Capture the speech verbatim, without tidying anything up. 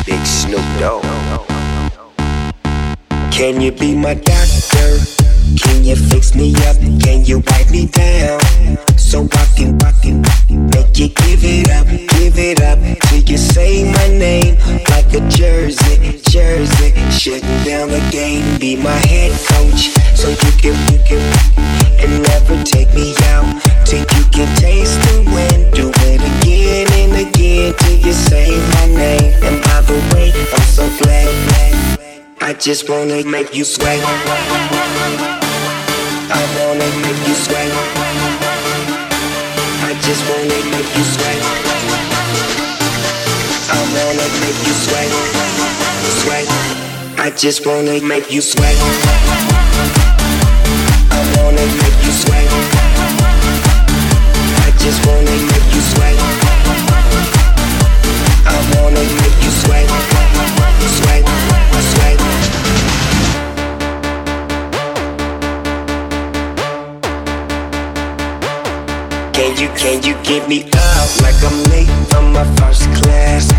Big Snoop Dogg. Can you be my doctor? Can you fix me up? Can you wipe me down? So I can, I can make you give it up, give it up till you say my name like a jersey, jersey. Shutting down the game, be my head coach, so you can, you can, and never take me out till you can taste the wind. Do it again and again till you say my name. And by the way, I'm so glad, glad. I just wanna make you sweat. I wanna make you sweat. I just wanna make you sweat. I wanna make you sweat. Sweat. I just wanna make you sweat. I wanna make you sweat. I just wanna make you sweat. I wanna make you sweat. Sweat. Sweat. Can you, can you get me up like I'm late from my first class?